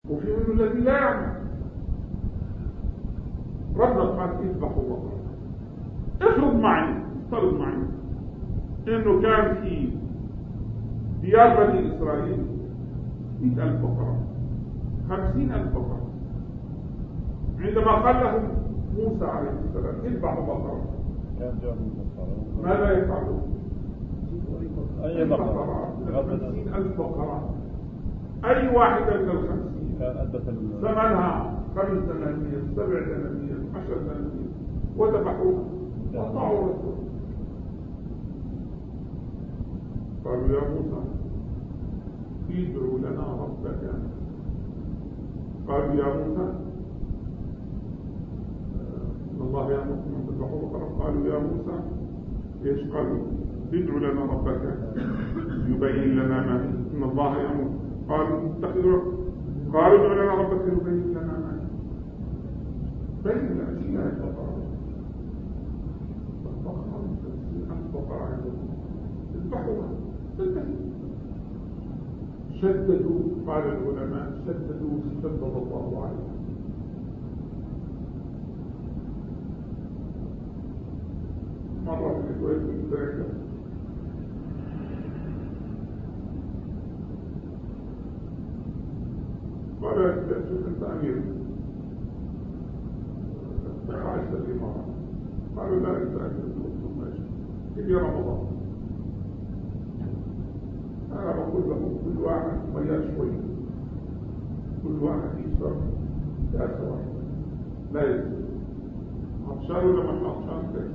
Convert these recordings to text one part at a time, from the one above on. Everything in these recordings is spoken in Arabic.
وفي منه الذي لا يعمل. ربنا قال اذبحوا بقرة. افترض معي انه كان في ديار بني اسرائيل 100,000 بقرة، 50,000 بقرة. عندما قال لهم موسى عليه السلام اذبحوا بقرة، ماذا يفعلون؟ أي بقرة؟ 50,000 بقرة، أي واحدة من 50 ثمنها 5 دنانير، 7 دنانير، 10 دنانير، وذبحوها وقطعوا الرسول. قالوا يا موسى ادعوا لنا ربك. قالوا يا موسى ان الله يأمركم ان تذبحوا بقرة. قالوا يا موسى ايش؟ قالوا ادعوا لنا ربك يبين لنا ما هي، ان الله يأمر. قالوا ادعوا لنا ربك يبين لنا ما هي. بين لنا البقرة. البقرة عندهم اذبحوها. شددوا، قال العلماء شددوا، شدد الله عليهم. مرة من الكويت كنت راكب قال شوف انت امير عايش الامارة. قالوا لا انت امير. يجي رمضان انا بقول لهم كل واحد مياه شوي، كل واحد يشرب كاس واحد، لا يزيد. عطشان ولا مش عطشان كده؟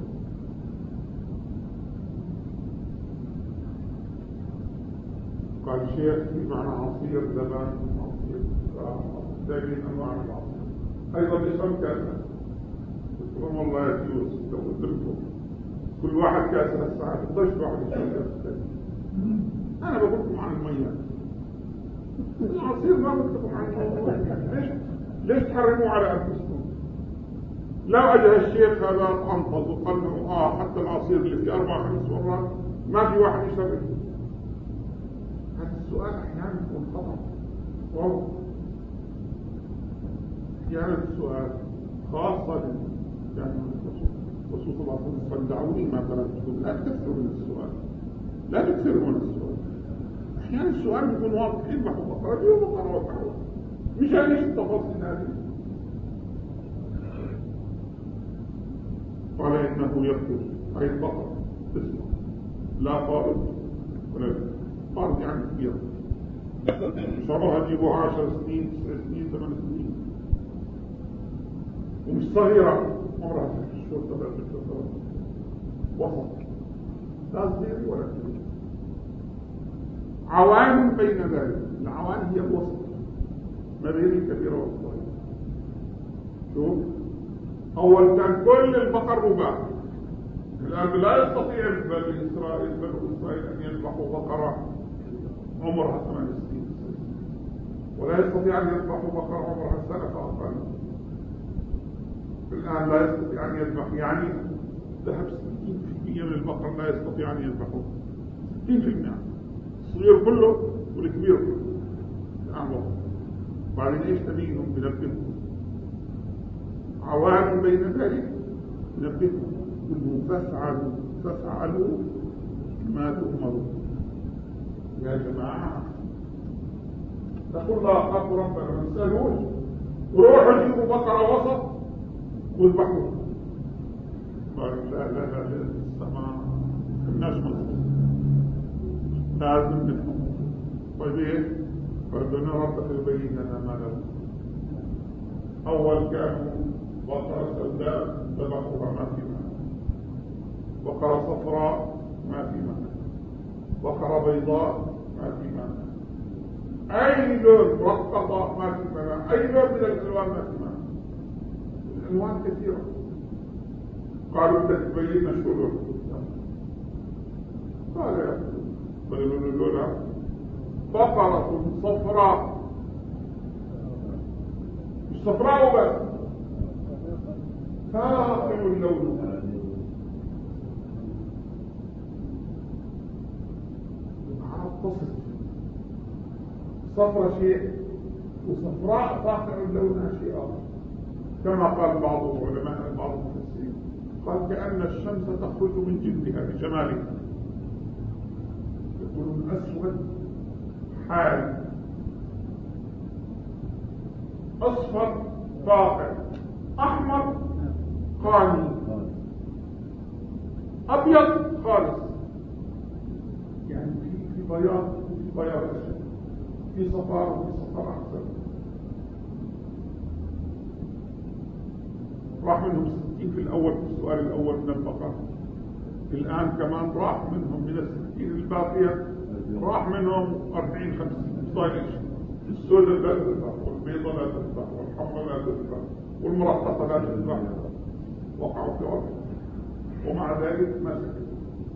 قال شيخ في معنى عصير زمان، عصير دايمين انواع العصير ايضا يشرب كاسا. قلت لهم والله يا سيوس لو قلت لكم كل واحد كاسا الساعة 11 واحد يشرب كاسا. انا بقولكم عن المياه، العصير ما بقولكم عن المياه. ليش تحرموا على انفسكم؟ لو اجى الشيخ هذا انفض وقال له حتى العصير اللي فيه 4-5 مرات ما في واحد يشرب. هذا السؤال احيانا يكون خطأ. احيانا السؤال خاصة يعني رسول الله صلى الله عليه وسلم دعوني ما تركتكم لا تكثروا من السؤال، لا تكثروا من السؤال. احيانا السؤال بيكون واضح، اذبحوا بقرة دي وبقرة وبقرة، مش هنيش التفاصيل هذه. قال انه يقول اي البقرة اسمه لا فارض ولا فارض يعني كبيرة، مش عمرها تجيبوها 10 سنين 9 سنين 8 سنين، ومش صغيرة عمرها 6 شهور 7 شهور، وسط لا صغير ولا كبير، عوان بين ذلك. العوان هي الوسط ما بين الكبيرة والصغيرة. شوف أول كان كل البقر مباح، الآن لا يستطيع بني إسرائيل أن يذبحوا بقرة عمرها 8 سنين، ولا يستطيع أن يذبحوا بقرة عمرها سنة فأقل. الآن لا يستطيع أن يذبح، يعني ذهب 60% من البقر لا يستطيع أن يذبحوه. 60% الصغير كله والكبير كله الآن وقت. بعدين إيش تبينهم؟ بنبههم عوام بين ذلك، نبههم انه فافعلوا ما تؤمرون. يا جماعه تقول الله اكبر ربنا ما تسالوش، وروحوا جيبوا بقره وسط واذبحوها. قالوا لا السماء الناس مظبوط لازم نفهم. طيب ايه؟ قالوا لنا ربك يبين لنا ما له. اول كانوا بقرة سوداء ذبحوها ما في معنى، بقرة صفراء ما في معنى، بقرة بيضاء ما في معنى، أي لون رقصة ما في معنى، أي لون من الألوان ما في معنى. الألوان كثيرة. قالوا تبين شو لون؟ قال يا قالوا اللون بقرة صفراء، مش صفراء وبس، فاقع اللون. عرب تصف صفرة شيء وصفراء فاقع لونها شيء آخر، كما قال بعض العلماء بعض المفسرين، قال كأن الشمس تخرج من جلدها بجمالها، يقولون أسود حال، أصفر فاقع، أحمر قاني، أبيض خالص، يعني في بياض وفي بياض أشد، في صفار وفي صفار أحسن. راح منهم 60 في الأول في السؤال الأول من البقرة، الآن كمان راح منهم من 60 الباقية راح منهم 40-50 صاير. السوداء لا تذبح، والبيضة لا تذبح، والحمراء لا تذبح، والمرققة لا تذبح، وقعوا في عرض، ومع ذلك ما سكت.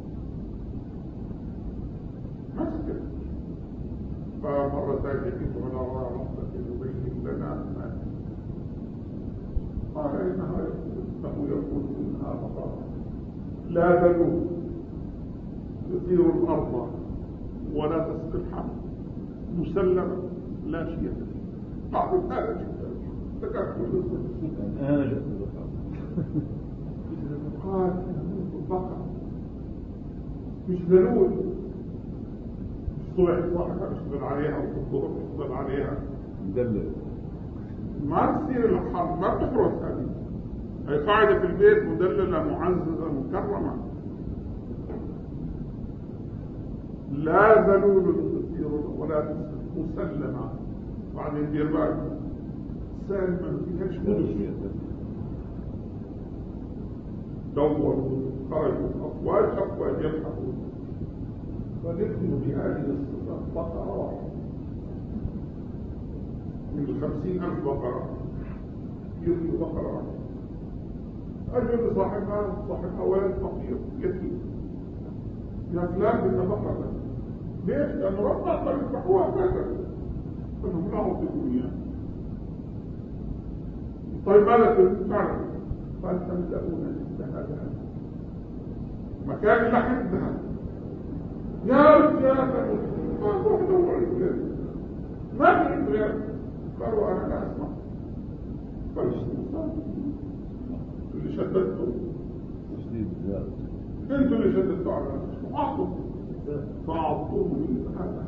فمرة ثانية كنت على رحمة يبين لنا قال إنه يقول إنها بقرة لا ذلول تثير الأرض ولا تسقي الحمل مسلمة لا شيء فيه. قالوا هذا جدا تكفل قال البقرة مش ذلول، الصبح الواحد يشتغل عليها والظهر يشتغل عليها مدلل، ما تصير الحرب ما بتفرس. هذه قاعدة في البيت مدللة معززة مكرمة. لا ذلول تصير ولا مسلمة، بعدين دير بالك سالمة فيهاش مدش. دوروا خرجوا أفواج يبحثون، فنكتب بهذه الصفة بقرة واحدة من 50,000 بقرة، يريد بقرة واحدة. أجل صاحبها ولد فقير يتيم، يا فلان بدنا بقرة. ليش؟ لأنه ربنا قال يذبحوها كذا، فإنهم لا يعطيكم إياه. طيب ماذا تعرف؟ قال تملؤون عندها ذهب، مكان اللحم ذهب. يا رجال ما تروح دور الولاد، ما في عندنا. قالوا أنا لا أسمع. قالوا اللي شددتوا انتوا اللي شددتوا على نفسكم، أعطوا فأعطوه هذا.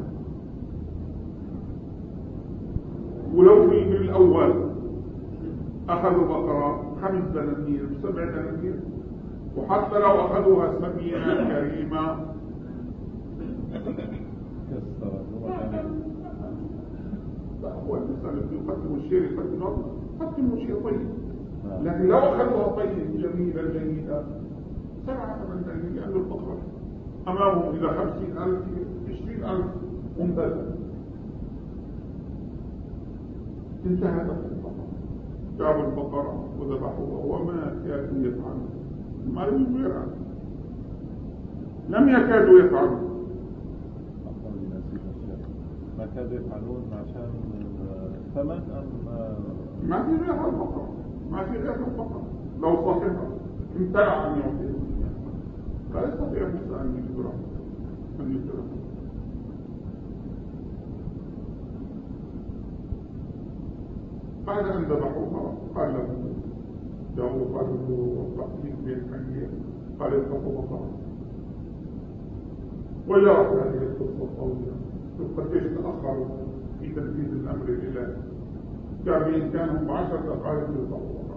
ولو في الأول أخذوا بقرة 5 دنانير 7 دنانير، وحتى لو أخذوها سمينة كريمة لا، هو الإنسان اللي يقدم الشيء يقدموا شيء طيب، لكن لو أخذوها طيب جميلة جيدة 7-8 دنانير، لأن البقرة أمامهم إلى 50,000 20,000 ممتازة. انتهت البقرة، جابوا البقرة وذبحوها، وما كادوا يفعلون، ما لم يفعلوا، لم يكادوا يفعلوا. ما كادوا يفعلون عشان ثمن ما في غير البقرة، ما في غير البقرة. لو صاحبها امتنع أن يعطيه لا يستطيع موسى أن يجبره. بعد أن ذبحوها قال له جاءوا قالوا له التقليد بين حيين، قال اتقوا بقرة. وجرت هذه القصة الطويلة قديش تأخروا في تنفيذ الأمر الإلهي. كان بإمكانهم 10 دقائق ليطلقوا بقرة.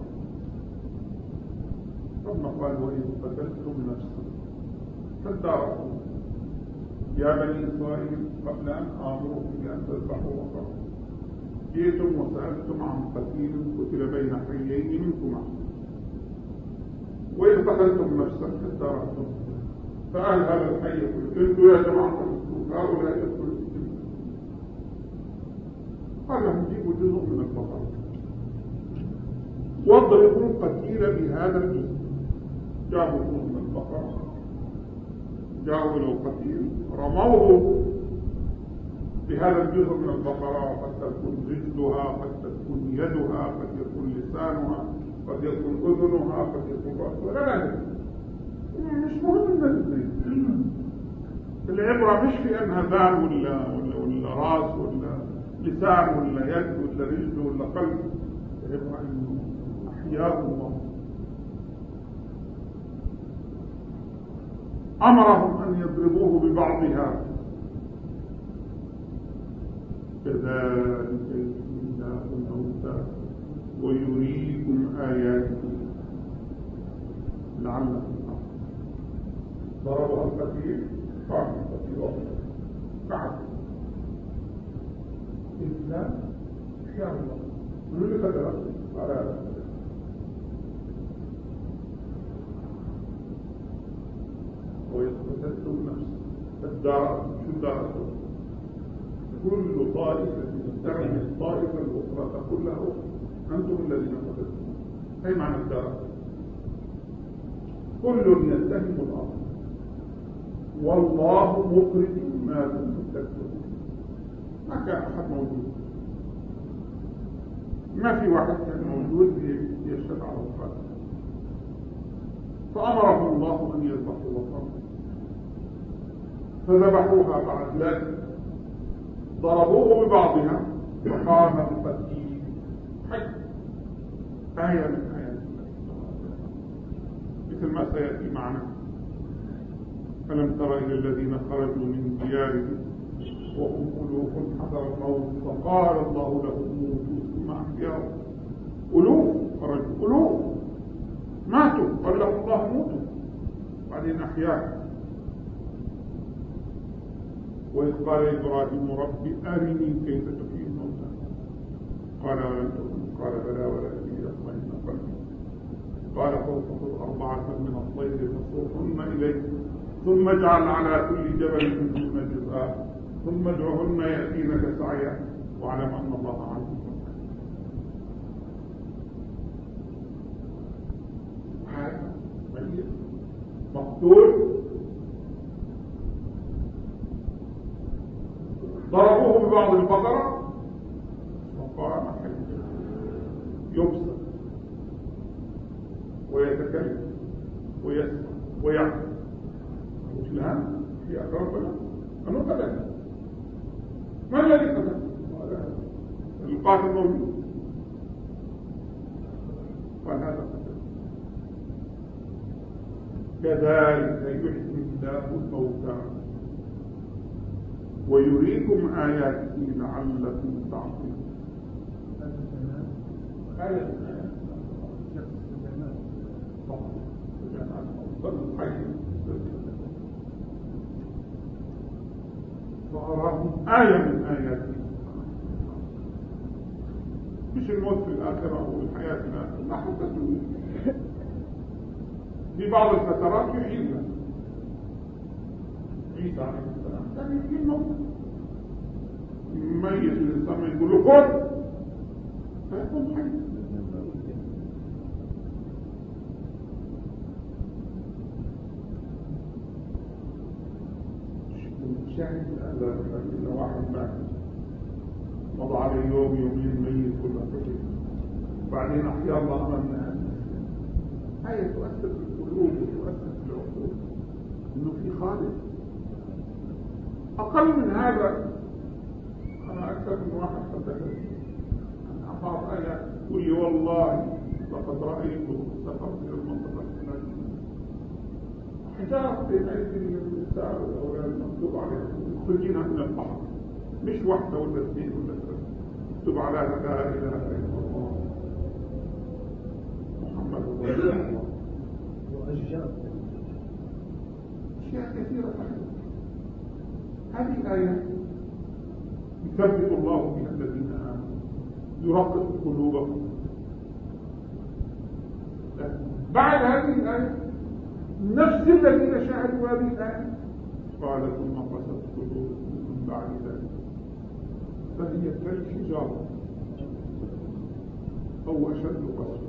ثم قال وإن قتلتم نفسا فاداركم يا بني إسرائيل قبل أن آمركم بأن تذبحوا بقرة جئتم وسألتم عن قتيل قتل بين حيين منكما، وإن قتلتم نفسا فاداركتم فأهل هذا الحي قلت يا جماعة هؤلاء يدخلوا في الجنة. قال لهم جيبوا جزء من البقرة واضربوا القتيل بهذا الجزء. جابوا جزء من البقرة، جاءوا إلى القتيل رموه بهذا الجزء من البقرة، قد تكون رجلها، قد تكون يدها، قد يكون لسانها، قد يكون أذنها، قد يكون رأسها، لا مش مهم العبرة مش في أنها ذان ولا راس ولا لسان ولا يد ولا رجل ولا قلب، يبقى انه احياء الله. امرهم ان يضربوه ببعضها، كذلك يحيي الله الموتى ويريكم آياته لعلكم تعقلون. ضربها القتيل قام القتيل كعب إلا إحياء الله. من اللي قدر على هذا؟ ويتفتت النفس الدار شو الدار؟ كل طائفة ترمي الطائفة الأخرى تقول له أنتم الذين قتلتم. أي معنى الدار؟ كل يتهم الآخر والله مخرج ما كنتم تكتمون. ما كان أحد موجود، ما في واحد كان موجود يشهد على القاتل. فأمرهم الله أن يذبحوا وطنهم، فذبحوها. بعد ذلك ضربوه ببعضها فقام القتيل حي. آية من آيات الله مثل ما سيأتي معنا. ألم تر إلى الذين خرجوا من ديارهم وهم ألوف حذر الموت فقال الله لهم موتوا ثم أحياهم. ألوف خرجوا، ألوف ماتوا، قال لهم الله موتوا بعدين أحياهم. وإذ قال إبراهيم رب أرني كيف تحيي الموتى قال ولن تؤمن قال بلى ولكن ليطمئن قلبي قال فخذ 4 من الطير فصرهن إليك ثم اجعل على كل جبل منهن جزءا ثم ادعهن يأتينك سعيا واعلم أن الله عزيز هذا ميت مقتول. ضربوه ببعض البقرة وقام حيا يبصر ويتكلم ويسمع ويعمل. مش الآن في أقربنا أنه قتل. ما الذي قتل؟ القاتل موجود قال هذا قتل. كذلك يحيي الله الموتى ويريكم آياته لعلكم تعقلون. آية فأراهم آية من آياته، مش الموت في الآخرة أو الحياة في الآخرة، لا حتى في بعض الفترات يحيي الله. عيسى عليه السلام كان يحيي الموت، ميت الإنسان يقول له خذ فيكون حي. شاهد إلا واحد بعد مضى عليه يوم يومين ميت كله كتب بعدين أحيا الله أمامنا. هاي تؤثر في القلوب وتؤثر في العقول إنه في خالق. أقل من هذا أنا أكثر من واحد حدثني عن بعض آيات يقول لي والله لقد رأيته سافرت إلى المنطقة الفلانية حجارة بين أيدي النساء والأولاد مكتوب عليها خرجينها من البحر، مش واحدة ولا 2 ولا 3، مكتوب عليها لا إله إلا الله محمد رسول الله. وأشياء كثيرة. هذه آية يثبت الله بها الذين آمنوا يرقق قلوبهم. بعد هذه الآية نفس الذين شاهدوا هذه الآية قال ثم قست قلوبكم من بعد ذلك فهي كالحجارة أو أشد قسوة.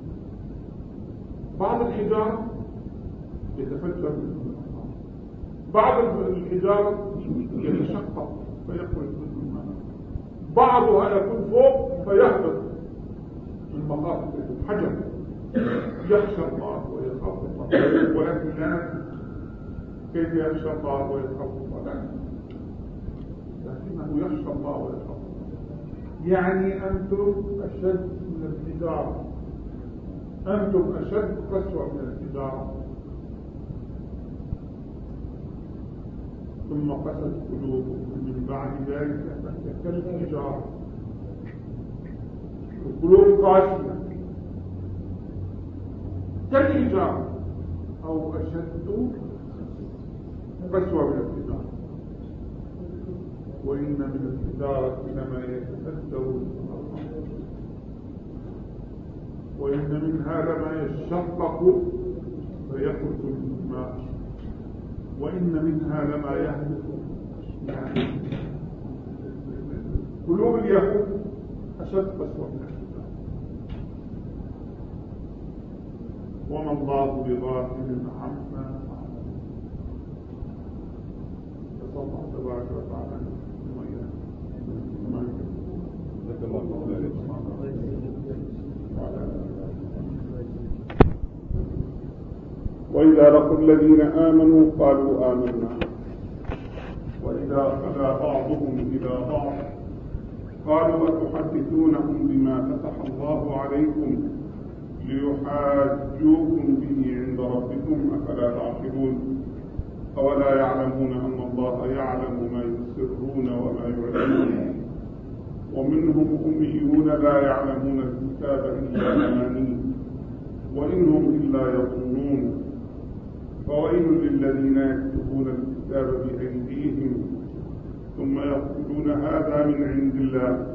بعض الحجارة يتفجر منه الأنهار، بعض الحجارة يتشقق فيخرج منه الماء، بعضها يكون فوق فيهبط من مخافة الحجر يخشى الله ويخاف الله. ولكن لا كيف يخشى الله ويخاف الله؟ لكنه يخشى الله ويخاف الله. يعني أنتم أشد من الحجارة، أنتم أشد قسوة من الحجارة. ثم قست قلوبكم من بعد ذلك فهي كالحجارة. القلوب قاسية كالحجارة أو أشد قسوة من الحجارة. وإن من الحجارة لما يتفجر وإن منها لما يشقق فيخرج منه الماء وإن منها لما يهبط. يعني قلوب اليهود أشد قسوة من الحجارة. وما الله بغافل عما نسأل الله تبارك وتعالى وإذا لقوا الذين آمنوا قالوا آمنا وإذا خلا بعضهم إلى بعض قالوا أتحدثونهم بما فتح الله عليكم ليحاجوكم به عند ربكم أفلا تعقلون أولا يعلمون أن الله يعلم ما يسرون وما يعلنون ومنهم أميون لا يعلمون الكتاب إلا أماني وإنهم إلا يظنون فويل للذين يكتبون الكتاب بأيديهم ثم يقولون هذا من عند الله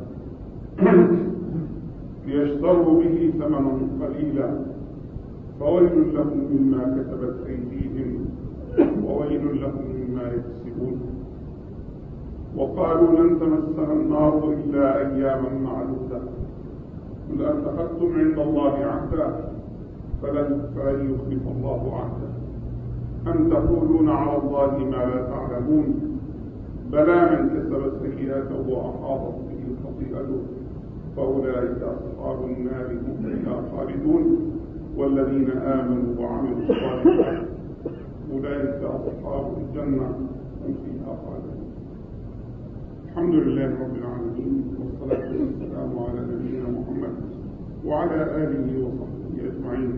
ليشتروا به ثمنا قليلا فويل لهم مما كتبت أيديهم وويل لهم مما يكسبون. وقالوا لن تمسنا النار إلا أياما معدودة قل أتخذتم عند الله عهدا فلن يخلف الله عهدا أم تقولون على الله ما لا تعلمون بلى من كسب سيئاته وأحاطت به خطيئته فأولئك أصحاب النار هم فيها خالدون والذين آمنوا وعملوا الصالحات أولئك أصحاب الجنة هم فيها خالدون. الحمد لله رب العالمين والصلاة والسلام على نبينا محمد وعلى آله وصحبه أجمعين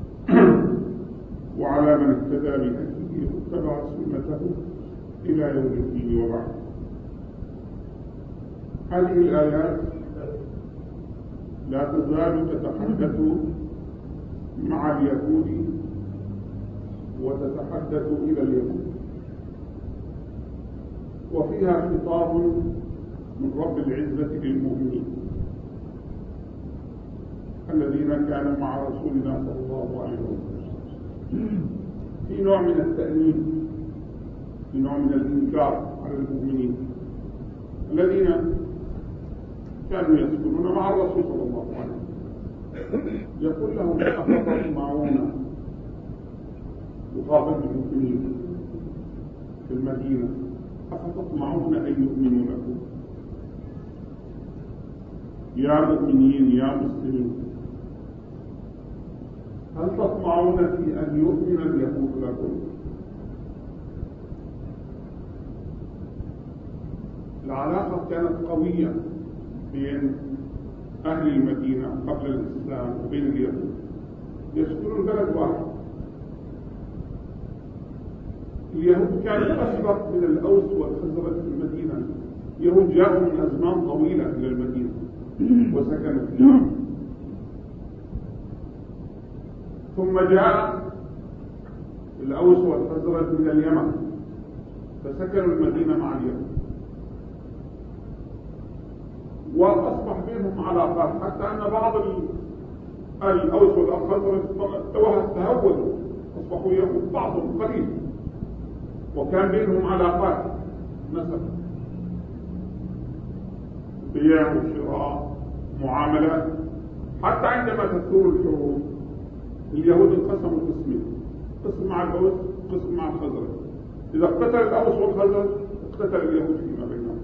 وعلى من اهتدى بهديه واتبع سنته إلى يوم الدين وبعد. هذه الآيات لا تزال تتحدث مع اليهود وتتحدث إلى اليهود وفيها خطاب من رب العزة للمؤمنين الذين كانوا مع رسولنا صلى الله عليه وسلم في نوع من التأنيب في نوع من الإنكار على المؤمنين الذين كانوا يسكنون مع الرسول صلى الله عليه وسلم. يقول لهم أفتطمعون يخاطب المؤمنين في المدينة أفتطمعون أن يؤمنوا لكم يا مؤمنين يا مسلمين هل تطمعون في أن يؤمن اليهود لكم؟ العلاقة كانت قوية بين أهل المدينة قبل الإسلام وبين اليهود يسكنون بلد واحد. اليهود كانوا أسبق من الأوس والخزرج في المدينة. اليهود جاءوا من أزمان طويلة إلى المدينة وسكنوا فيها ثم جاء الأوس والخزرج من اليمن فسكنوا المدينة مع اليهود وأصبح بينهم علاقات حتى أن بعض الأوس والخزرج تهودوا أصبحوا يهود بعضهم قليل وكان بينهم علاقات نسب بيع وشراء معاملات حتى عندما تثور الحروب اليهود انقسموا قسمين قسم مع الأوس قسم مع الخزرج. إذا اقتتل الأوس والخزرج اقتتل اليهود فيما بينهم.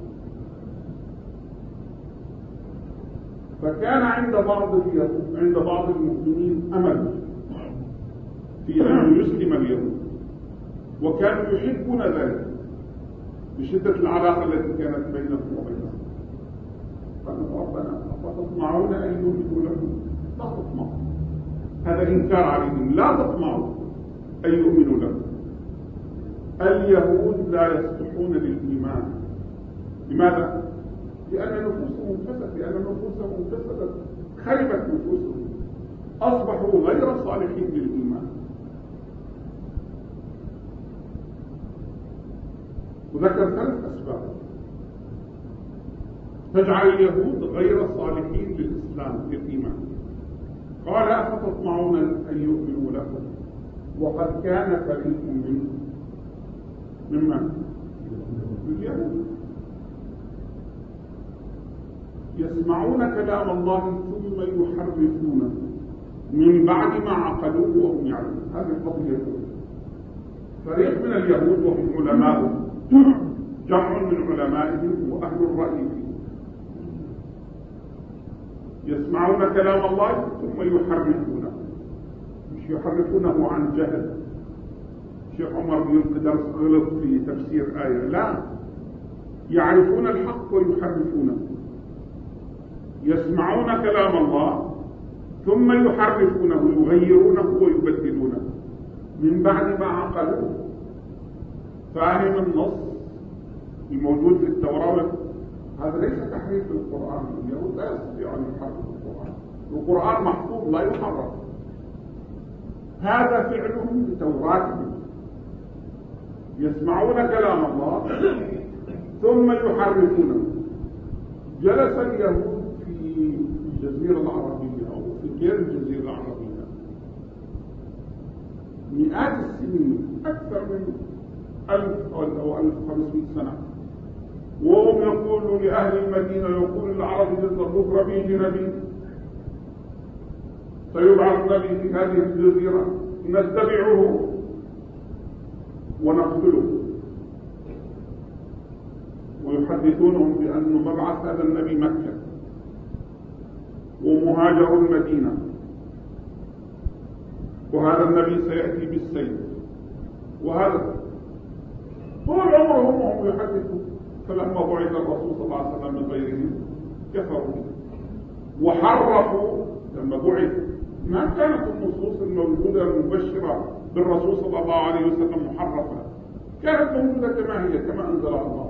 فكان عند بعض المؤمنين أمل في أن يسلم اليهود وكانوا يحبون ذلك بشدة العلاقة التي كانت بينهم وبينهم. قالوا ربنا أفتطمعون أن يؤمنوا لكم؟ لا تطمعوا، هذا إنكار عليهم، لا تطمعوا أن يؤمنوا لكم. اليهود لا يصلحون للإيمان. لماذا؟ لأن نفوسهم فسدت، خربت نفوسهم، أصبحوا غير صالحين للإيمان. وذكر 3 أسباب تجعل اليهود غير صالحين للإسلام للإيمان. قال أفتطمعون أن يؤمنوا لكم وقد كان فريق منهم ممن اليهود يسمعون كلام الله ثم يحرفونه من بعد ما عقلوه وهم يعلمون. هذه القضية. فريق من اليهود وهم علماء، جمع من علمائهم وأهل الرأي فيه، يسمعون كلام الله ثم يحرفونه، مش يحرفونه عن جهل. الشيخ عمر بن درس غلط في تفسير آية، لا، يعرفون الحق ويحرفونه. يسمعون كلام الله ثم يحرفونه، يغيرونه ويبدلونه من بعد ما عقلوه. فاهم النص الموجود في التوراة؟ هذا ليس تحريف القرآن. اليهود لا يستطيعون أن يحرفوا القرآن، القرآن محفوظ لا يحرف. هذا فعلهم بتوراتهم، يسمعون كلام الله ثم يحرفونه. جلس اليهود في الجزيرة العربية أو في غير الجزيرة العربية مئات السنين، أكثر من 1000 أو 1500 سنة، وهم يقولوا لأهل المدينة، يقول العرب بكرة بيجي نبي، سيبعث نبي في هذه الجزيرة، نتبعه ونقتله. ويحدثونهم بأن مبعث هذا النبي مكة ومهاجر المدينة، وهذا النبي سيأتي بالسيف، وهذا طول عمرهم هم يحدثون. فلما بعث الرسول صلى الله عليه وسلم من غيرهم كفروا وحرفوا. لما بعث ما كانت النصوص الموجودة المبشرة بالرسول صلى الله عليه وسلم محرفة، كانت موجودة كما هي، كما أنزلها الله.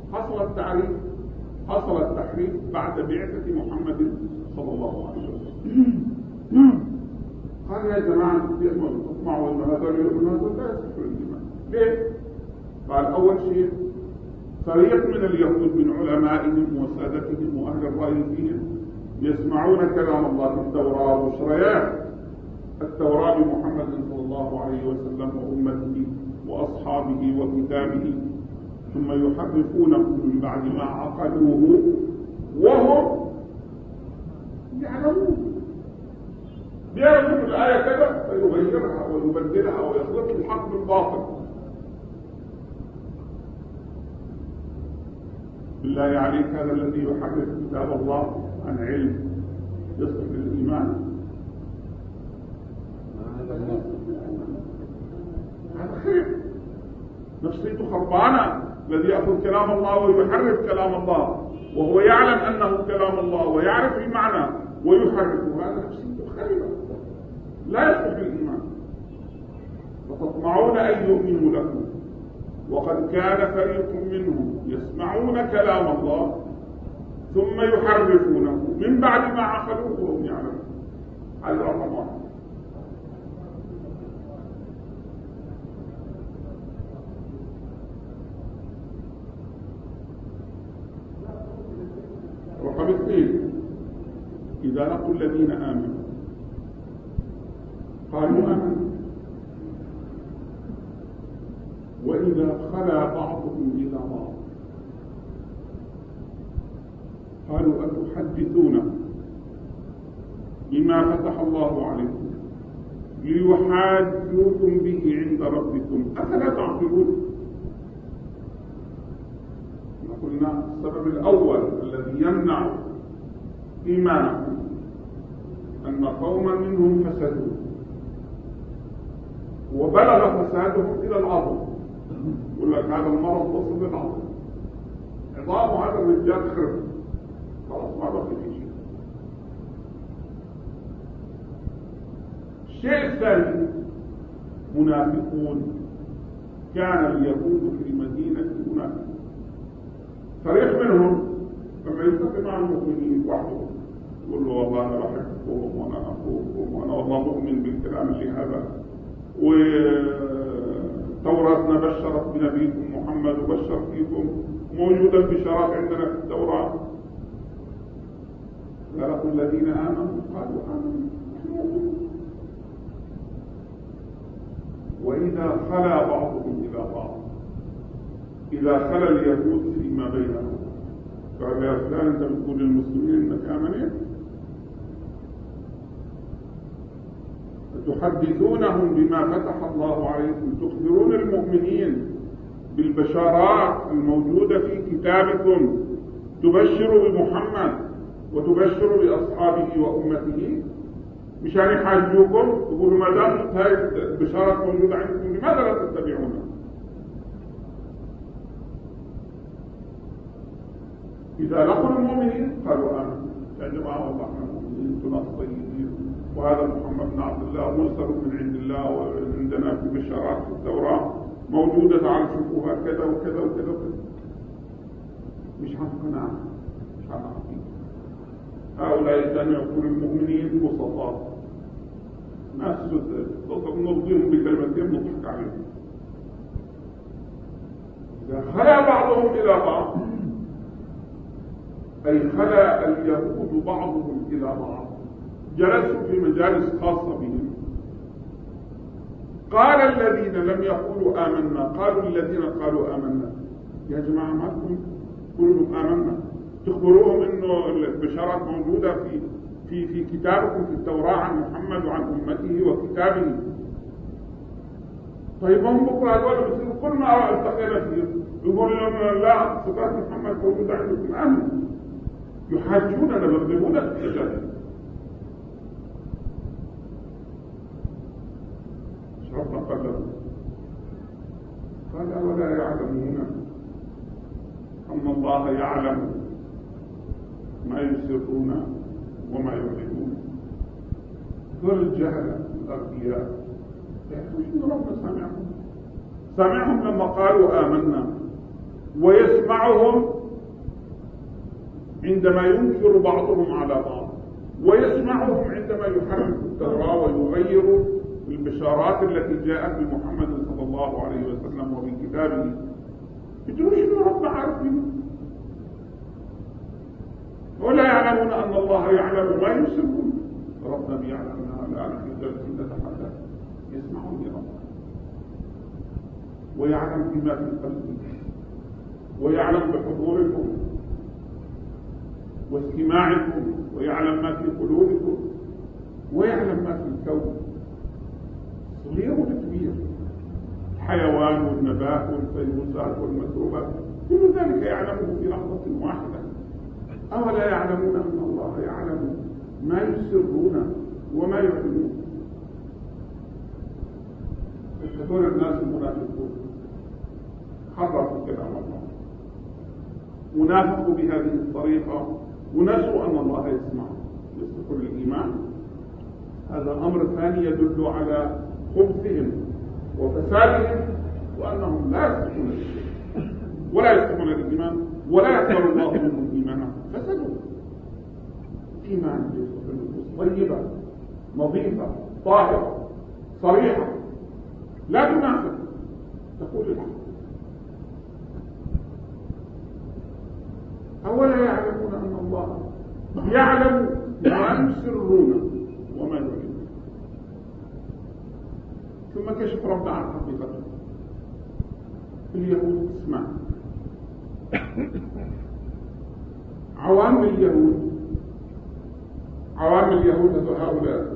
حصل التحريف بعد بعثة محمد صلى الله عليه وسلم. قال يا جماعة تطمعوا أن هذا يؤمن، هذا لا يصح الإيمان. ليه؟ قال أول شيء فريق من اليهود من علمائهم وسادتهم وأهل الرأي فيهم يسمعون كلام الله في التوراة وشريات التوراة بمحمد صلى الله عليه وسلم وأمته وأصحابه وكتابه، ثم يحرفونه من بعد ما عقلوه وهم يعلمون. بيعرفوا الآية كذا فيغيرها ويبدلها ويخلط الحق بالباطل. بالله عليك، هذا الذي يحرف كتاب الله عن علم يصل للإيمان؟ هذا خير، نفسيته خربانة. الذي يأخذ كلام الله ويحرف كلام الله وهو يعلم أنه كلام الله ويعرف المعنى ويحرفه، هذا نفسيته خربة، لا يصلح الإيمان. وتطمعون أن يؤمنوا لكم وقد كان فريق منهم يسمعون كلام الله ثم يحرفونه من بعد ما عقلوه وهم يعلمون. هذا رقم 1. رقم 2، إذا لقوا الذين آمنوا قالوا آمنوا، وإذا خلا بعضهم إلى بعض قالوا أتحدثون بما فتح الله عليكم ليحاجوكم به عند ربكم أفلا تعقلون؟ قلنا السبب الأول الذي يمنع إيمانهم أن قوما منهم فسدوا وبلغ فسادهم إلى العظم. يقول لك هذا المرض وصل للعظم، عظام هذا الرجال خرب خلاص ما بقي في شيء. الشيء الثاني منافقون. كان اليهود في المدينة منافقون. فريق منهم لما يلتقي مع المؤمنين وحدهم يقول له والله أنا بحبكم وأنا أخوكم وأنا والله مؤمن بالكلام اللي هذا، وتوراتنا بشرت بنبيكم محمد وبشر فيكم، موجودة البشارات عندنا في التوراة. قال الذين آمنوا قالوا آمنوا. وإذا خلا بعضهم إلى بعض، إذا خلا اليهود فيما بينهم قال يا فلان أنت بتقول للمسلمين إنك آمنين، تحدثونهم بما فتح الله عليكم، تخبرون المؤمنين بالبشارات الموجودة في كتابكم، تبشروا بمحمد وتبشروا بأصحابه وأمته، مشان يحاجوكم يقولوا ما دام هاي البشارات موجودة عندكم لماذا لا تتبعونها؟ إذا لقوا المؤمنين قالوا آمنوا. يا جماعة والله احنا مؤمنين، انتم ناس طيبين، وهذا محمد بن عبد الله مرسل من عند الله، وعندنا في بشارات في التوراة موجودة، تعالوا شوفوها كذا وكذا وكذا وكذا. مش هنقنع، مش هنعطيك. هؤلاء كانوا يقول المؤمنين بسطاء، ناس نرضيهم بكلمتين نضحك عليهم. إذا خلا بعضهم إلى بعض، أي خلا اليهود بعضهم إلى بعض، جلسوا في مجالس خاصة بهم. قال الذين لم يقولوا آمنا، قالوا الذين قالوا آمنا يا جماعة ما كلهم آمنا، تخبروهم إنه البشارات موجودة في كتابكم في التوراة عن محمد وعن أمته وكتابه. طيب هم بكرة هذول بيصيروا كل ما التقينا فيه يقول لهم لا صفات محمد موجودة عندكم، آمنوا. يحاجوننا بيضربونا في السجن. ربنا قال له قال ولا يعلمون أن الله يعلم ما يسرون وما يعلنون. ذول الجهلة الأغبياء يعرفوا شنو ربنا سامعهم لما قالوا آمنا، ويسمعهم عندما ينكر بعضهم على بعض، ويسمعهم عندما يحرف التوراة ويغير البشارات التي جاءت بمحمد صلى الله عليه وسلم وبكتابه. يقولون شنو ربنا عارفين، ولا يعلمون أن الله يعلم ما يسرون. ربنا بيعلمنا الآن في جلسة نتحدث، يسمعون ربنا ويعلم بما في قلبكم، ويعلم بحضوركم واستماعكم، ويعلم ما في قلوبكم، ويعلم ما في الكون صغير وكبير، الحيوان والنبات والفيروسات والميكروبات، كل ذلك يعلمه في لحظة واحدة. أولا يعلمون أن الله يعلم ما يسرون وما يعلنون. هذول الناس المنافقون حرفوا كلام الله، ونافقوا بهذه الطريقة، ونسوا أن الله يسمع يستقل الإيمان. هذا أمر ثاني يدل على خبثهم وفسادهم، وأنهم لا يستقلون الشيء ولا يستقلون الإيمان ولا يقبل الله منهم إيمانا. فسدوا إيمان طيبة نظيفة طاهرة صريحة لا تنافق، تقول الحق. أولا يعلمون أن الله يعلم ما يسرون وما يعلنون. ثم كشف ربنا عن حقيقته. اليهود اسمع، عوام اليهود هؤلاء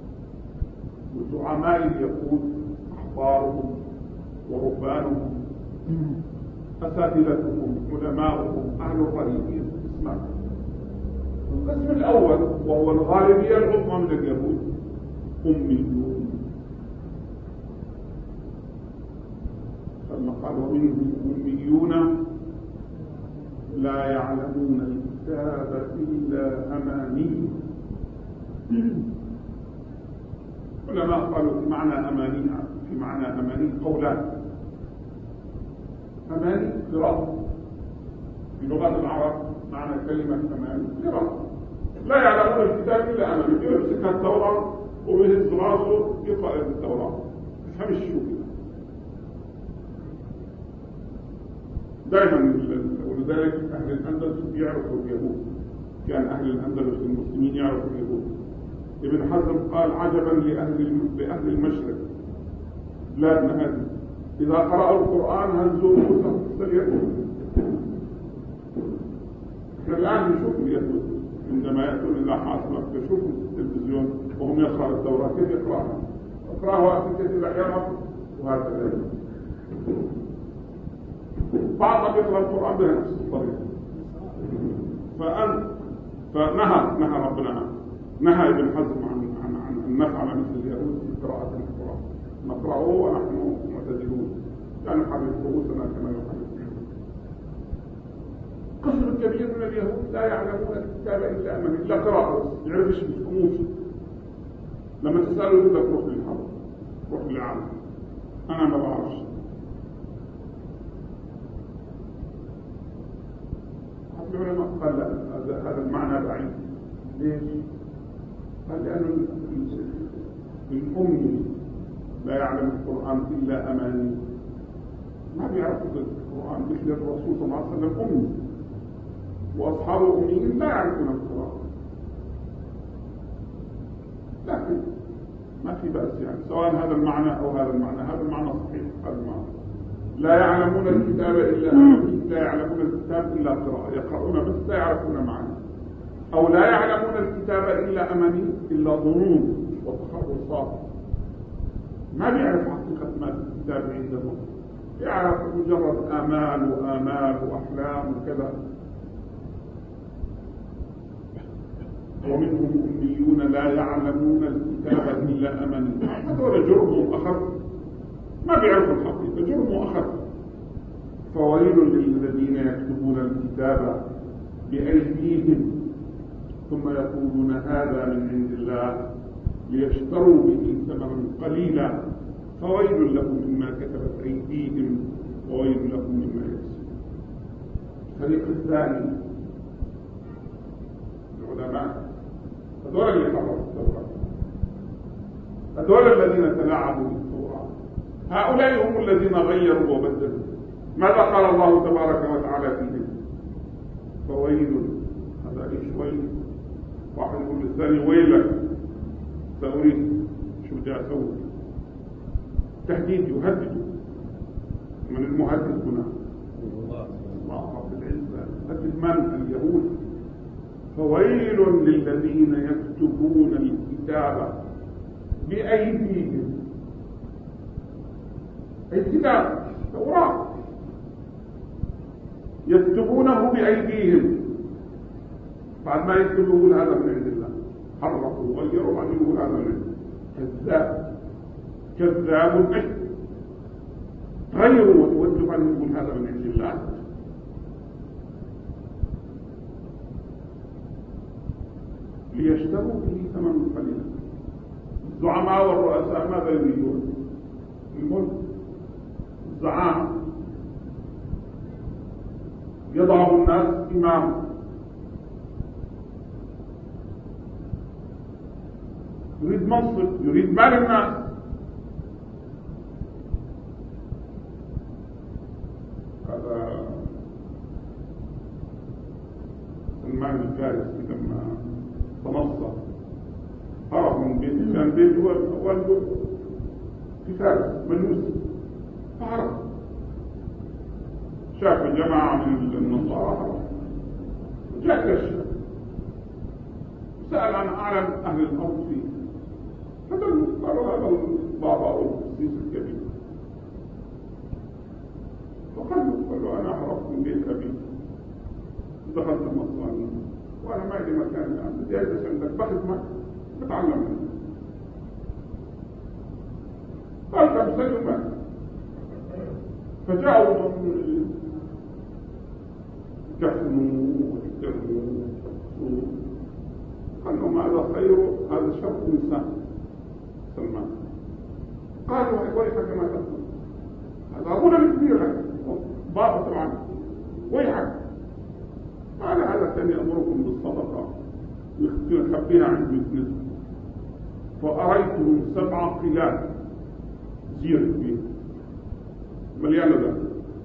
وزعماء اليهود، أحبارهم ورهبانهم، أساتذتهم، علماؤهم، أهل الرهيبين. اسمع، القسم الأول وهو الغالبية العظمى من اليهود أميون. لما قال ومنهم أميون لا يعلمون الكتاب إلا أماني. علماء قالوا في معنى أماني قولان. أماني قراءة في لغة العرب، معنى كلمة أماني قراءة. لا يعلمون الكتاب إلا أماني، يمسك التوراة وبهز راسه يقرأ التوراة، يفهمش شو دائما. ولذلك أهل الأندلس يعرفوا اليهود، كان أهل الأندلس المسلمين يعرفوا اليهود. ابن حزم قال عجبا لأهل المشرق بلادنا هذه، إذا قرأوا القرآن هزوا رؤوسهم اليهود. احنا الآن نشوف اليهود عندما يأتون إلى حاصلة يشوفوا التلفزيون وهم يقرأوا التوراة، كيف يقرأها؟ اقرأها كيف يعرف وهكذا. بعضهم يقرأ القرآن بنفس الطريقة. فنهى ربنا، نهى ابن حزم عن أن نفعل مثل اليهود في قراءة القرآن، نقرأه ونحن معتدلون لا نحرك رؤوسنا كما يحرك اليهود. قسم كبير من اليهود لا يعلمون الكتاب إلا أماني، إلا قراءة، يعرفش بيفهموش. لما تسأله يقول لك روح للحرب، روح للعالم، أنا ما بعرفش. العلماء قال لا، هذا المعنى بعيد. ليش؟ قال لأنه الأمي لا يعلم القرآن إلا أماني، ما بيعرف القرآن مثل الرسول صلى الله عليه وسلم أمي، وأصحابه أميين لا يعرفون القرآن. لكن ما في بأس يعني، سواء هذا المعنى أو هذا المعنى، هذا المعنى صحيح. هذا المعنى لا يعلمون الكتاب إلا أماني، لا يعلمون الكتاب إلا قراءة، يقرؤون بس لا يعرفون معنى. أو لا يعلمون الكتاب إلا أماني، إلا ظنون وتخرصات، ما بيعرف حقيقة ما في الكتاب عندهم، يعرف مجرد آمال وأحلام وكذا. ومنهم أميون لا يعلمون الكتاب إلا أماني، هذول جرم أخر، ما بيعرفوا الحقيقة، جرم أخر. فويل للذين يكتبون الكتاب بأيديهم ثم يقولون هذا من عند الله ليشتروا به ثمنا قليلا فويل لهم مما كتبت أيديهم وويل لهم مما يكسبون. الفريق الثاني العلماء، هذول اللي قرأوا التوراة، هذول الذين تلاعبوا بالتوراة، هؤلاء هم الذين غيروا وبدلوا. ماذا قال الله تبارك وتعالى فيهم؟ فويل، هذا ايش ويل؟ واحد يقول للثاني ويلك، سأريد شو بدي اسوي. تهديد، يهدد. من المهدد هنا الله رب العزة، هدد من؟ اليهود. فويل للذين يكتبون الكتاب بأيديهم، الكتاب التوراة يكتبونه بأيديهم، بعد ما يكتبون هذا من عند الله، حرفوا وغيروا بعد يقول هذا من كذاب، كذاب أشد، غيروا وتوجهوا عنه يقول هذا من عند الله. ليشتروا به ثمنا قليلا. الزعماء والرؤساء ماذا يريدون؟ الملك. الزعامة يضع الناس إمام، يريد منصب، يريد مال الناس. هذا سلمان الفارسي لما تنصر هرب من بيته، كان بيته والده في فارس مجوس، فهرب، شاف جماعة من النصارى هرب، جاء إلى الشام، سأل عن أعلم أهل الأرض فيه، قالوا هذا البابا والقسيس الكبير. فقال له أنا هربت من بيت أبي ودخلت النصرانية وأنا ما عندي مكان الآن، بدي أجلس عندك بخدمك بتعلم منك. قال كم سنة مات. فجاءوا كفنوا يحترموه قال لهم هذا خير، هذا شر إنسان سلمان. قالوا ويحك ما تقول، هذا أبونا كبير بابا طبعا، ويحك. قال هذا كان يأمركم بالصدقة يخبيها عند مثل، فأريتهم 7 قلال زير فيه مليانة ذلك.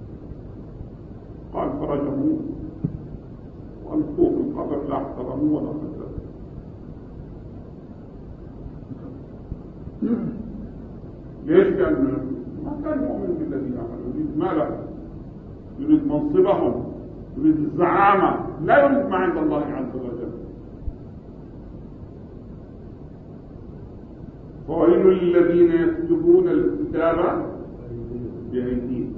قال فرجموه وألقوه في القبر، لا احترموه ولا قتلوه. ليش؟ كان ما كان مؤمن بالذين آمنوا، يريد ماله، يريد منصبهم، يريد الزعامة، لا يريد ما عند الله عز وجل. فويل للذين يكتبون الكتاب بأيديهم.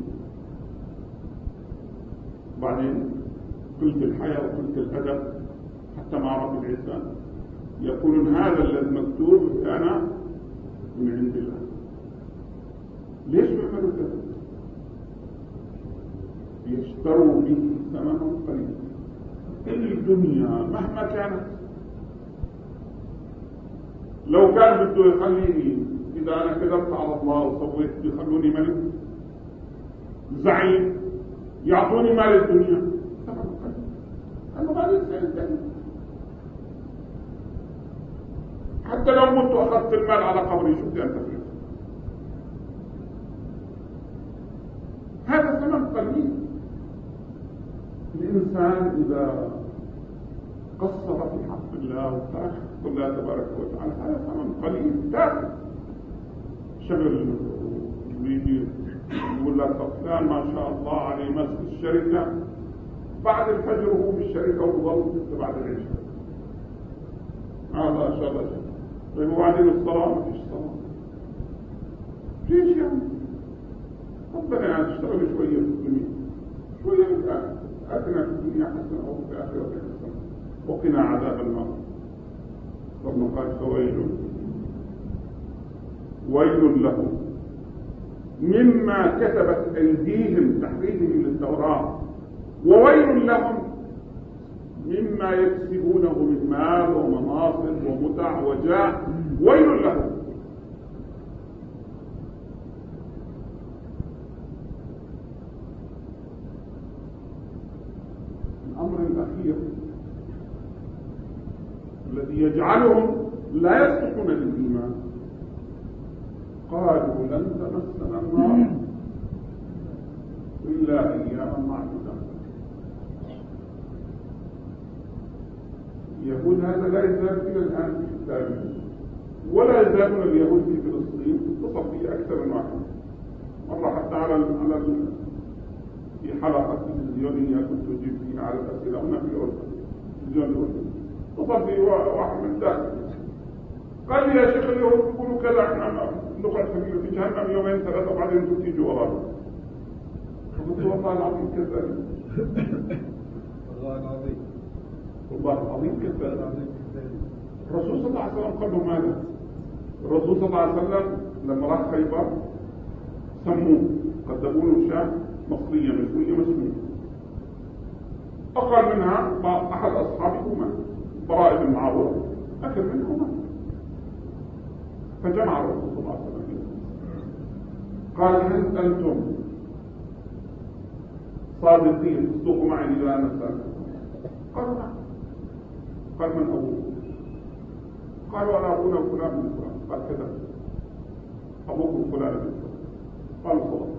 بعدين قلت الحياة وقلت الأدب حتى مع رب العزة يقولون هذا الذي مكتوب كان من عند الله. ليش يعملوا كذا؟ يشتروا به ثمنا قليلا. الدنيا مهما كانت، لو كان بده يخليني إذا أنا كذبت على الله وسويت يخلوني ملك زعيم، يعطوني مال الدنيا، أنا ما ليس حتى لو مت وأخذت المال على قبري شو بدي أنتفع؟ هذا ثمن قليل. الإنسان إذا قصر في حق الله وترك حق الله تبارك وتعالى هذا ثمن قليل تافه. شغل يجي يقول لك فلان ما شاء الله عليه ماسك الشركة، بعد الفجر وهو بالشركة وظل بعد العشاء هذا شغل. طيب وبعدين الصلاة ما فيش صلاة، ليش يعني؟ ربنا يعني تشتغل شوية في الدنيا، شوية في الآخرة، أتنا في الدنيا حسنة وفي الآخرة حسنة وقنا عذاب النار. ربنا قال فويل ويل لهم مما كتبت أيديهم، تحريفهم للتوراة، وويل لهم مما يكسبونه من مال ومناصب ومتع وجاه، ويل لهم. الأمر الأخير الذي يجعلهم لا يصلحون للإيمان، قالوا لن تمسنا النار إلا أياما معدودة. اليهود هذا لا يزال إلى الآن في التاريخ، ولا يزالون اليهود في فلسطين اتصل به أكثر من واحد. مرة حتى على في حلقة تلفزيونية كنت أجيب فيها على الأسئلة هنا في الأردن، تلفزيون الأردن، اتصل به واحد من ذلك قال لي يا شيخ اليهود يقولوا كذا، احنا نقعد في جهنم 2 3 وبعدين انتم تيجوا ورانا. قلت والله العظيم كذاب، والله العظيم، والله العظيم كذاب. الرسول صلى الله عليه وسلم قال له ماذا؟ الرسول صلى الله عليه وسلم لما راح خيبر سموه، قدموا له شاة مصرية مشوية مسمومة، أقل منها أحد أصحابهما براء بن معروف أكل منهما، فجمع الرسول صلى الله عليه وسلم قال هل أنتم صادقين تصدقوا معي إذا أنا سألت؟ قالوا نعم. قال من أبوه؟ قالوا أنا أبونا فلان بن فلان. قال كذا أبوكم فلان بن فلان. قالوا صدق.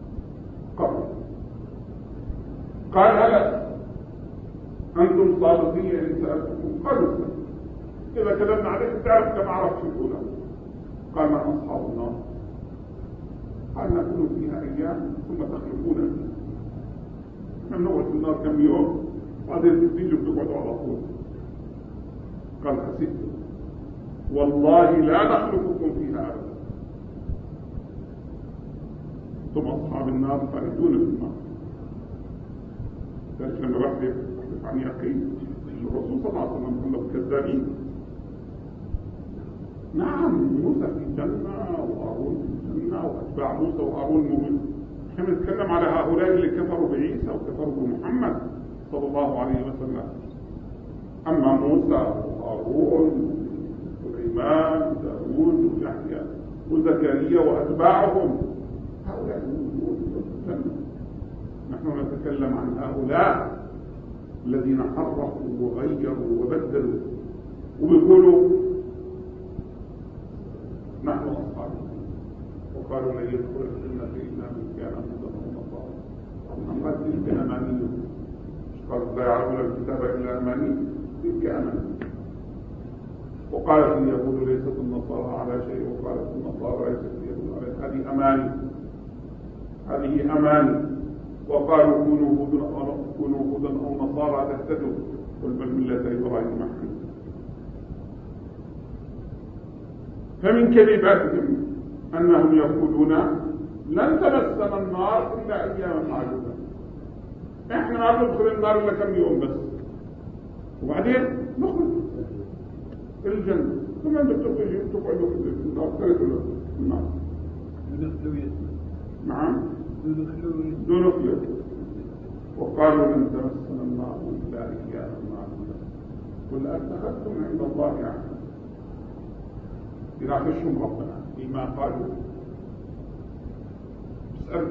قال هل أنتم صادقين إن سألتكم؟ قالوا إذا كذبنا عليك تعرف كما عرفت الأولى. قال من أصحاب النار؟ قال نكون فيها أيام ثم تخلفون فيها. نحن نقعد في النار كم يوم بعدين تيجوا بتقعدوا على طول. قال حسبتم والله لا نخلفكم فيها أبدا، ثم أصحاب النار خالدون في النار. لكن لما بحث عن يقين الرسول صلى الله عليه وسلم قال له كذابين. نعم موسى في الجنة وهارون في الجنة وأتباع موسى وهارون مؤمن. نحن نتكلم على هؤلاء اللي كفروا بعيسى وكفروا بمحمد صلى الله عليه وسلم. أما موسى وهارون وسليمان وداود ويحيى وزكريا وأتباعهم هؤلاء الموجودون في الجنة. نحن نتكلم عن هؤلاء الذين حرفوا وغيروا وبدلوا وبيقولوا نحن أصحاب، وقالوا لن يدخل الجنة إلا من كان هودا أو نصارى. أم قال تلك أماني، قال لا يعلمون الكتاب إلا أماني، تلك أماني. وقالت اليهود ليست النصارى على شيء، وقالت النصارى ليست اليهود على شيء. هذه أماني، هذه أماني. وقالوا كونوا هودا أو نصارى تهتدوا، قل بل ملة إبراهيم حنيفا. فمن كذباتهم أنهم يقولون لن تمسنا النار إلا أياما معدودة. إحنا ما ندخل النار إلا كم يوم بس، وبعدين نخرج الجنة. ثم أنت تقعدوا في النار تدخلوا النار. نعم دون خلوة. وقالوا لن تمسنا النار إلا أياما معدودة قل أتخذتم عند الله عهدا. يناقشهم ربنا فيما قالوا. اسأل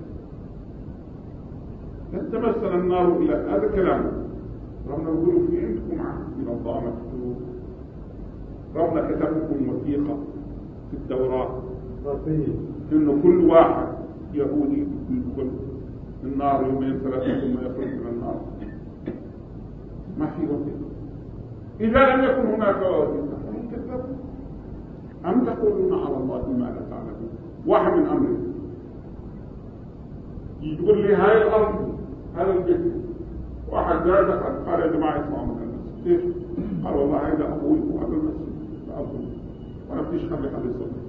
لن تمسنا النار إلا هذا كلام ربنا يقول في عندكم عهد من الله مكتوب. ربنا كتب لكم وثيقة في التوراة إنه كل واحد يهودي يدخل النار يومين ثلاثة ثم يخرج من النار. ما في وثيقة. إذا لم يكن هناك وثيقة فهم كذبوا. أم تقولون على الله ما لا تعلمون. واحد من أمره يقول لي هاي الأرض هذا البيت، واحد جاء دخل قال يا جماعة اسمعوا من المسجد. ليش؟ قال والله هذا أبوي وهذا المسجد أبوي وأنا بديش خلي حد يصلي.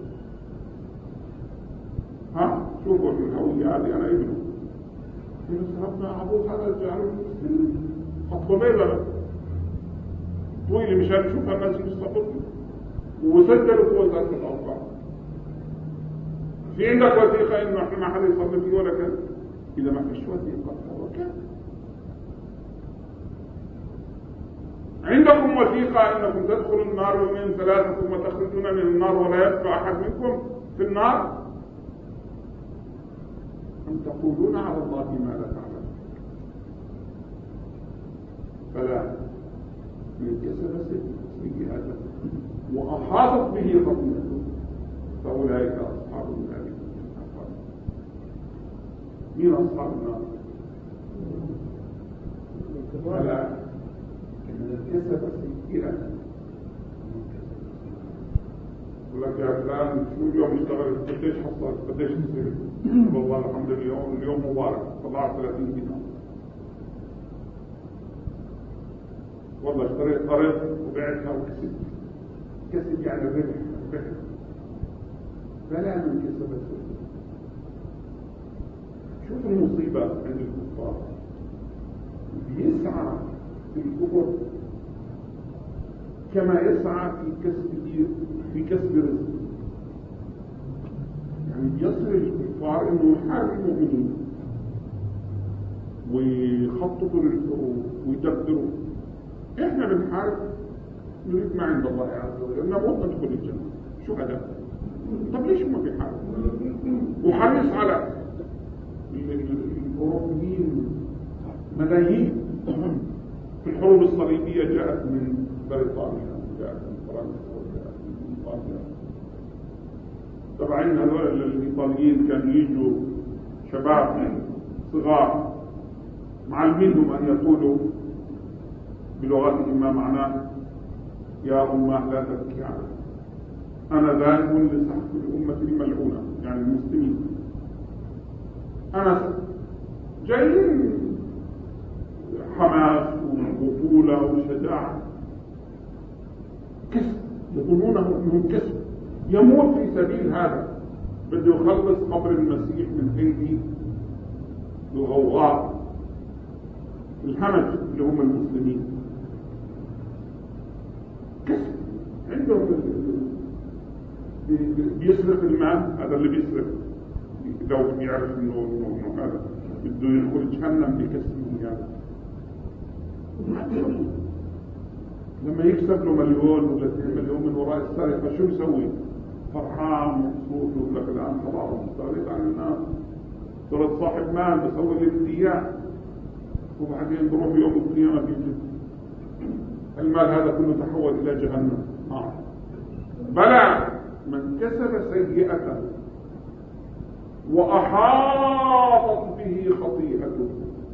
ها شوفوا الهوية هذه أنا ابنه. بس ربنا أبوه هذا جعله المسلم خطبة بيضة طويلة مشان نشوف الناس يصطبطوا وسجلوا في وزارة الأوقاف. في عندك وثيقة إنه إحنا ما حد يصلي فيه ولا كذا؟ إذا ما فيش وثيقة فهو كذا. عندكم وثيقة إنكم تدخلوا النار يومين ثلاثة ثم تخرجون من النار ولا يبقى أحد منكم في النار؟ أم تقولون على الله ما لا تعلمون. فلا يكسب سيئاته وأحاطت به خطيئته فأولئك أصحاب النار. مين أصحاب النار؟ ولا كسب سيئاته. يقول لك يا فلان شو اليوم اشتغل قديش حصلت قديش تصير؟ والله الحمد لله اليوم مبارك طلعت 30 دينار. والله اشتريت أرض وبعتها وكسبت. كسب يعني الربح. فلا من كسب السوء. شوف المصيبة عند الكفار بيسعى في الكفر كما يسعى في كسب رزق. يعني يصل الكفار انه يحارب المؤمنين ويخططوا للحروب ويدبروا. احنا بنحارب نريد ما عند الله عز وجل نموت ندخل الجنة. شو هذا؟ طب ليش ما بيحارب؟ وحريص على الأوروبيين ملايين. في الحروب الصليبية جاءت من بريطانيا، جاءت من فرنسا، وجاءت من إيطاليا. طبعا هذول الإيطاليين كانوا يجوا شباب صغار معلمينهم أن يقولوا بلغتهم ما معناه يا أمة لا تبكي علي أنا ذاهب لسحق الأمة الملعونة، يعني المسلمين. أنا جايين حماس وبطولة وشجاعة كسب، يظنونه أنهم كسب يموت في سبيل هذا. بده يخلص قبر المسيح من أيدي الغوغاء الهمج اللي هم المسلمين. كسب عندهم بيسرق المال. هذا اللي بيسرق لو بيعرف انه هذا بده يدخل جهنم بكسبه هذا. لما يكسب له مليون ولا 2 مليون من وراء السرقة شو يسوي؟ فرحان مبسوط ويقول لك الآن خلاص استغنيت عن الناس، صرت صاحب مال بسوي اللي بدي إياه، وبعدين بروح يوم القيامة بيجي المال هذا كله تحول إلى جهنم. بلى من كسب سيئة وأحاطت به خطيئته،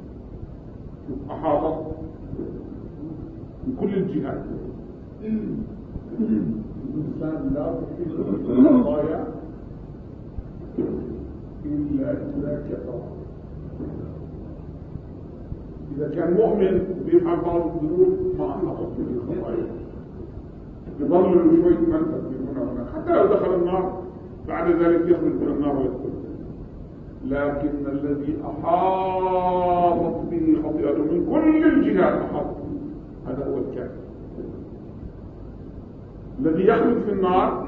أحاطت من كل الجهات. الإنسان لا تحيط بالخطايا إلا إذا كفر. إذا كان مؤمن بيفعل بعض الذنوب ما أحاطت به الخطايا، يظل له شوية منفذ من هنا وهنا، حتى لو دخل النار بعد ذلك يخرج من النار ويدخل. لكن الذي أحاطت به خطيئته من كل الجهات أحاطت به، هذا هو الكافر. الذي يخلد في النار،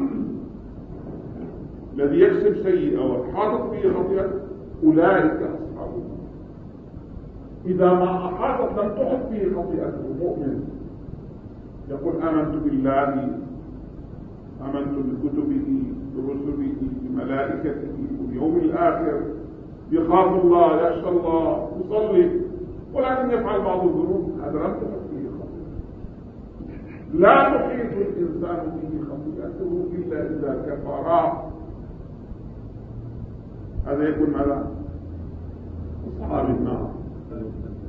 الذي يكسب سيئة وأحاطت به خطيئته، أولئك أصحاب النار. إذا ما أحاطت لم تحط به خطيئته مؤمن يقول آمنت بالله، آمنت بكتبه برسله بملائكته واليوم الآخر، يخاف الله يخشى الله يصلي، ولكن يفعل بعض الذنوب، هذا لم تحط به خطيئته. لا تحيط الإنسان به خطيئته إلا إذا كفر. هذا يكون على أصحاب النار.